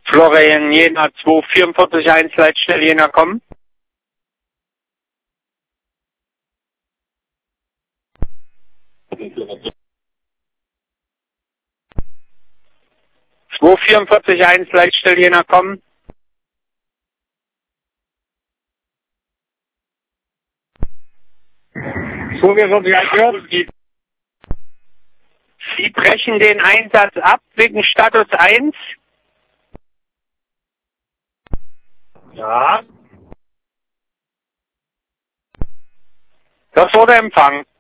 Florian Jena 2441 Leitstelle Jena kommen. Zwei 44.1 Leitstelle Jena kommen. Sie brechen den Einsatz ab wegen Status 1. Ja. Das wurde empfangen.